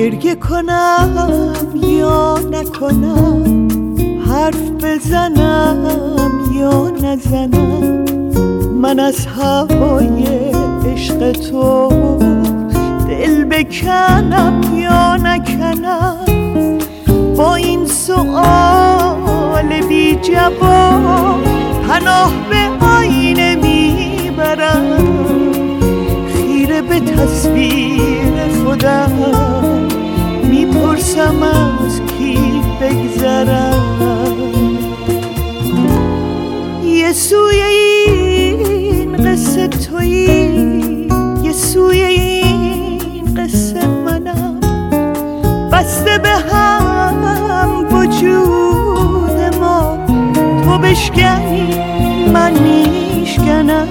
گریه کنم یا نکنم، حرف بزنم یا نزنم، من از هوای عشق تو دل بکنم یا نکنم. با این سؤال بی جواب پناه به آینه میبرم، خیره به تصویر خودم میپرسم از کی بگذرم. یه سوی این قصه تویی، یه سوی این قصه منم، بسته به هم وجود ما، تو بشکنی من میشکنم.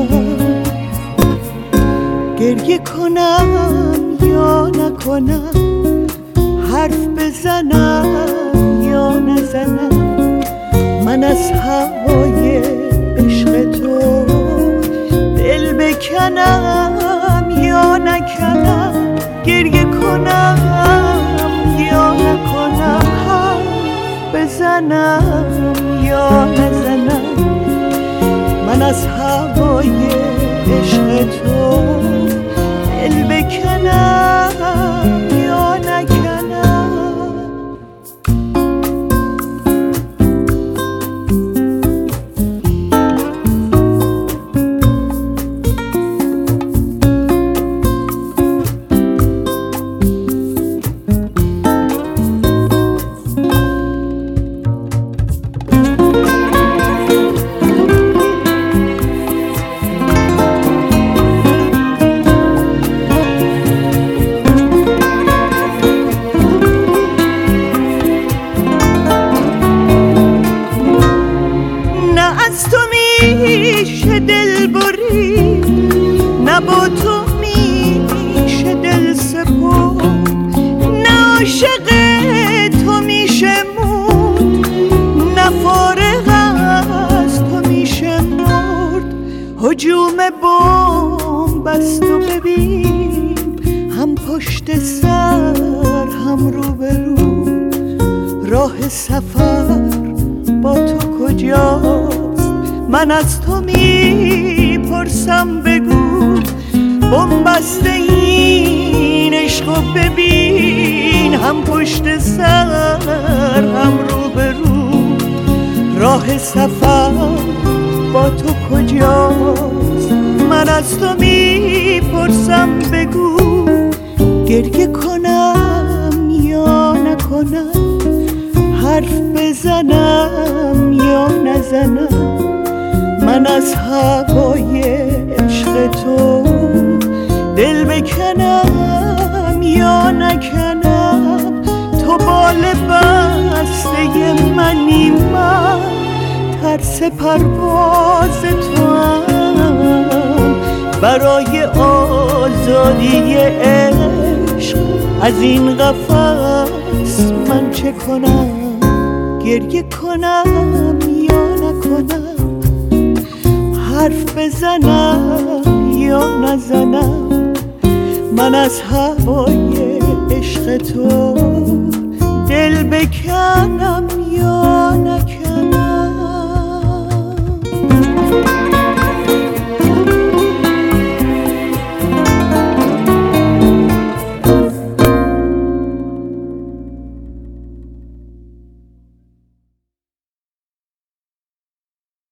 گریه کنم یا نکنم، حرف بزنم یا نزنم، من از هوای عشق تو دل بکنم یا نکنم. گریه کنم یا نکنم، حرف بزنم یا نزنم، من از هوای عشق تو دل بکنم یا نکنم. میشه دل بری، نه با تو میشه دل سپرد، نه عاشق تو میشه موند، نه فارغ از تو میشه مرد. هجوم بمبست و ببین، هم پشت سر هم روبرو، راه سفر با تو کجاست؟ من از تو میپرسم بگو، بنبسته این عشقو ببین، هم پشت سر هم روبرو، راه سفر با تو کجاست؟ من از تو میپرسم بگو، گریه کنم یا نکنم، حرف بزنم یا نزنم، من از هوای عشق تو دل بکنم یا نکنم. تو بال بسته منی، من ترس پرواز تو هم، برای آزادی عشق از این قفس من چه کنم؟ گریه کنم یا نکنم، حرف بزنم یا نزنم، من از هوای عشق تو دل بکنم